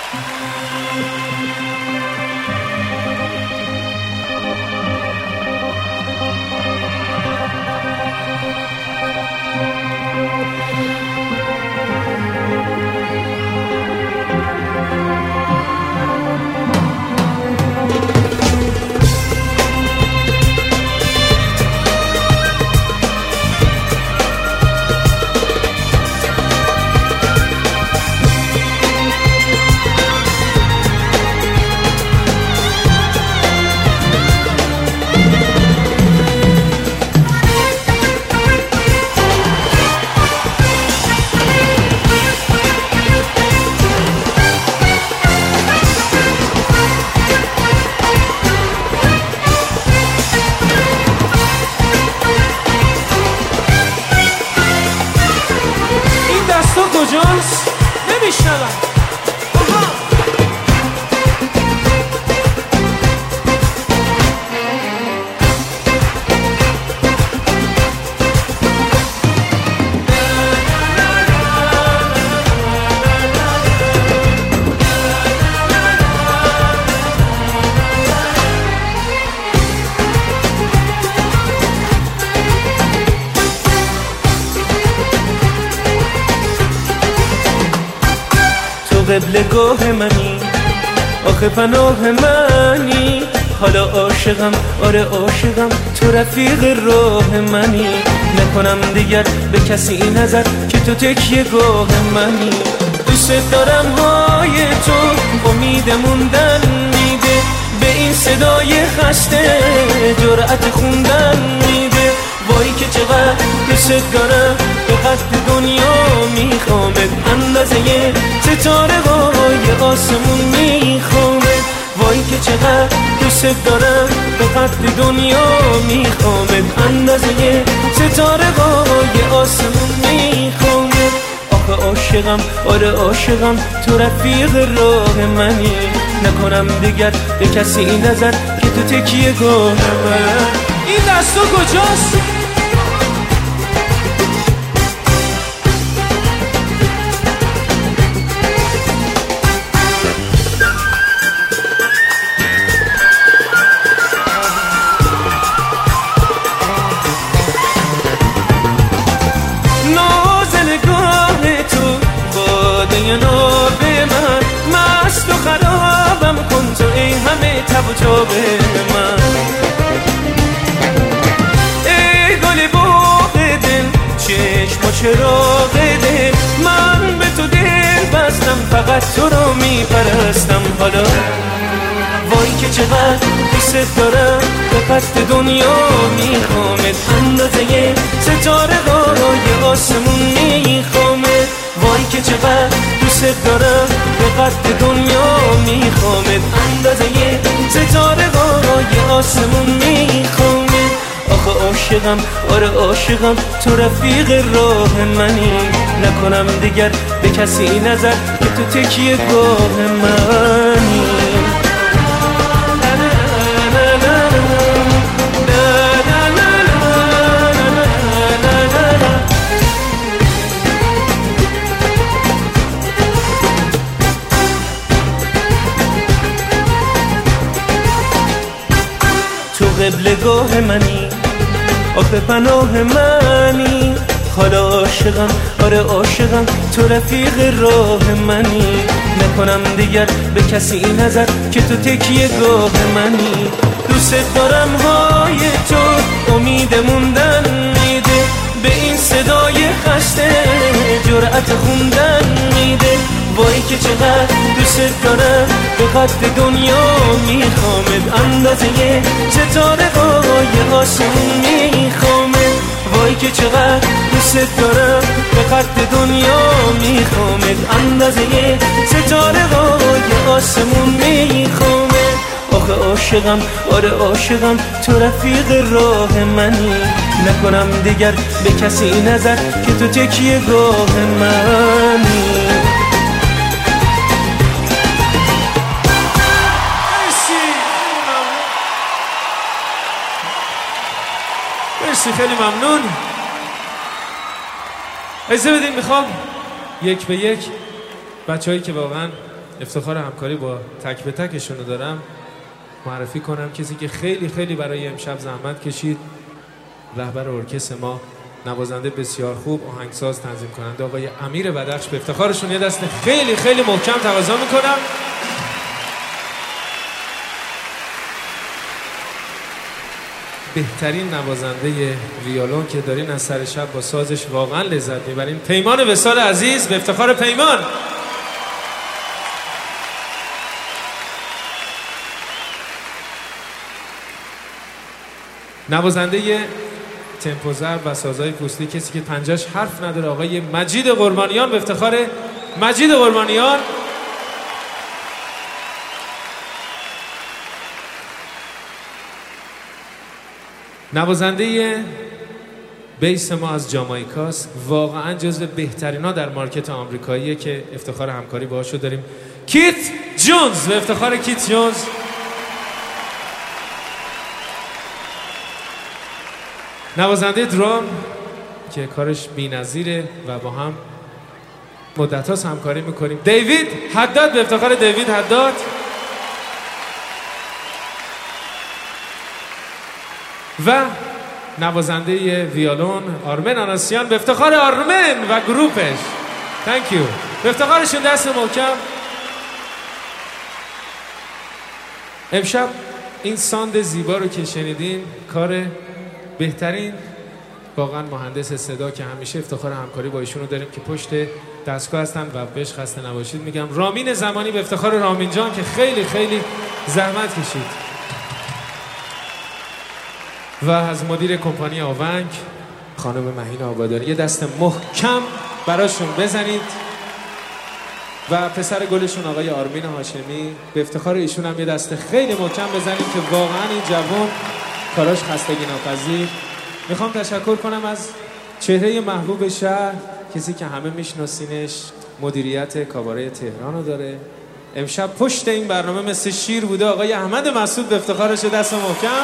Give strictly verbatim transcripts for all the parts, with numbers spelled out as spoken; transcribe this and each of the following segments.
کجاست؟ نمیشنوم. قبلگاه منی، آخه پناه منی، حالا عاشقم، آره عاشقم، تو رفیق راه منی، نکنم دیگر به کسی نظر که تو تکیه گاه منی. دوست دارم های تو امید موندن میده، به این صدای خسته جرأت خوندن میده. وای که چقدر دوست دارم، به قد دنیا میخوامت، اندازه ستاره های آسمون میخوامت. وای که چقدر دوست دارم، به قد دنیا میخوامت، اندازه ستاره های آسمون میخوامت. آخه عاشقم، آره عاشقم، تو رفیق راه منی، نکنم دیگر به کسی نظر که تو تکیه گاه من. این دستو کجاست؟ ناب من مست و خرابم کن تو، ای همه تب و تاب من. ای گل باغ دل، چشم و چراغ دل، من به تو دل بستم، فقط تو رو میپرستم. حالا وای که چقدر دوست دارم، به قد دنیا میخوامت، اندازه ستاره های آسمون میخوامت. وای که چقدر دوست دارم، به قد دنیا میخوامت، اندازه ستاره های آسمون میخوامت. آخه عاشقم، آره عاشقم، تو رفیق راه منی، نکنم دیگر به کسی نظر که تو تکیه گاه منی. تو قبلگاه منی، آخه پناه منی، حالا عاشقم، آره عاشقم، تو رفیق راه منی، نکنم دیگر به کسی نظر که تو تکیه گاه منی. دوست دارم های تو امید موندن میده، به این صدای خسته جرأت خوندن میده. وای که چقدر دوست دارم، به قد دنیا میخوامت، اندازه ستاره های آسمون میخوامت. وای که چقدر دوست دارم، به قد دنیا میخوامت، اندازه ستاره های آسمون میخوامت. آخه عاشقم، آره عاشقم، تو رفیق راه منی، نکنم دیگر به کسی نظر که تو تکیه گاه منی. مرسی، خیلی ممنون. اجازه بدین میخوام یک به یک بچه‌هایی که واقعا افتخار همکاری با تک به تکشون رو دارم معرفی کنم کسی که خیلی خیلی برای امشب زحمت کشید، رهبر ارکستر ما، نوازنده بسیار خوب، آهنگساز، تنظیم کننده آقای امیر بدخش. به افتخارشون یه دست خیلی خیلی محکم تقاضا میکنم. بهترین نوازنده ویولون که دارین از سر شب با سازش واقعا لذت میبرین، پیمان وصال عزیز. به افتخار پیمان. نوازنده تمپو ضرب و سازهای پوستی، کسی که پنجهش حرف نداره، آقای مجید قربانیان. به افتخار مجید قربانیان. نوازنده بیس ما از جامائیکاست، واقعا جزو بهترینا در مارکت آمریکاییه که افتخار همکاری باهاشو داریم، کیت جونز. به افتخار کیت جونز. نوازنده درام که کارش بی‌نظیره و با هم مدت هاست همکاری میکنیم، دیوید حداد. به افتخار دیوید حداد. و نوازنده ویولون آرمن آناسیان. به افتخار آرمن و گروپش. تانک یو. به افتخارشون دست محکم. امشب این ساند زیبا رو که شنیدین کار بهترین واقعا مهندس صدا که همیشه افتخار همکاری با ایشون رو داریم که پشت دستگاه هستن و بهش خسته نباشید میگم، رامین زمانی. به افتخار رامین جان که خیلی خیلی زحمت کشید. و از مدیر کمپانی آونگ خانم مهین آبادانی یه دست محکم براشون بزنید. و پسر گلشون آقای آرمین هاشمی، به افتخار ایشون هم یه دست خیلی محکم بزنید که واقعا این جوان کاراش خستگی ناپذیر. میخوام تشکر کنم از چهره محبوب شهر، کسی که همه میشناسینش، مدیریت کاباره تهران رو داره. امشب پشت این برنامه مثل شیر بوده آقای احمد مسعود. به افتخارش دست محکم.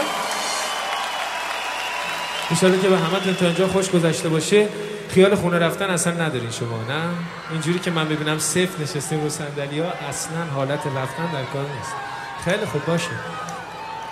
انشالله که به همتون تا اینجا خوش گذشته باشه. خیال خونه رفتن اصلا ندارین شما، نه؟ اینجوری که من ببینم صفر نشستیم رو صندلی‌ها، اصلا حالت رفتن در کار نیست. خیلی خوب باشه.